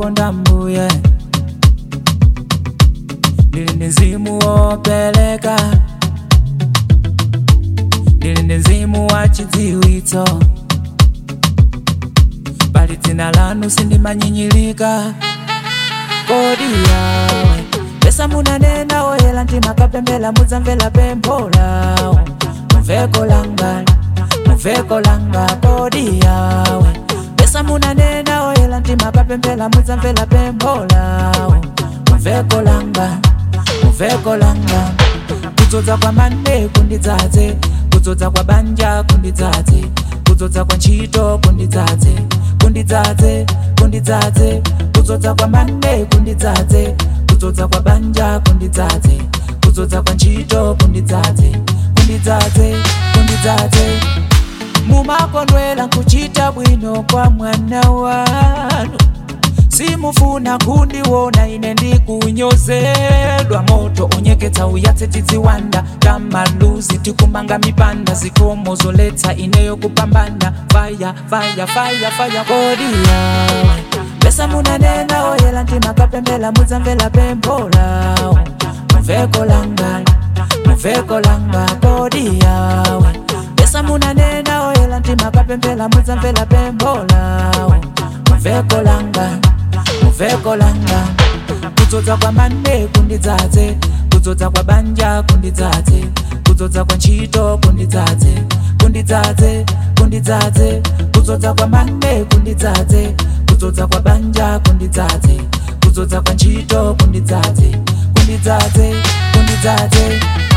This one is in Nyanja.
konda mbuye, ndili ndi mzimu wopeleka, ndili ndi mzimu wa chidziwitso, pali dzina lanu sindimanyinyirika. Kodi yawe pesa munanena oyela ndimakapembela mudzamvera pempho lawo, muveko langa, muveko langa. Kodi yawe pesa munanena oyela ndimakapembela mudzamvera pempho lawo, muveko langa, muveko langa. Kudzodza kwa mande kundidzadze, kudzodza kwa banja kundidzadze, kudzodza kwa ntchito kundidzadze, kundidzadze, kundidzadze. Kudzodza kwa mande kundidzadze, kudzodza kwa banja kundidzadze, kudzodza kwa ntchito kundidzadze, kundidzadze, kundidzadze. Mumakondwela nkuchita bwino kwa mwana wanu, simufuna kundiwona ine ndikunyozedwa. Moto onyeketsa uyatse tidziwanda, tamaluzi tikumanga mipanda, zikomo zoletsa ineyo kupambana. Fire, fire, fire, fire. Kodi yawe pesa munanena oyela ndimakapembela mudzamvera pempho lawo, muveko langa, muveko langa. Kodi yawe pesa munanena oyela ndimakapembela mudzamvera pempho lawo, muveko langa, muveko langa. Kudzodza kwa mande kundidzadze, kudzodza kwa banja kundidzadze, kudzodza kwa ntchito kundidzadze, kundidzadze, kundidzadze. Kudzodza kwa mande kundidzadze, kudzodza kwa banja kundidzadze, kudzodza kwa ntchito kundidzadze, kundidzadze, kundidzadze.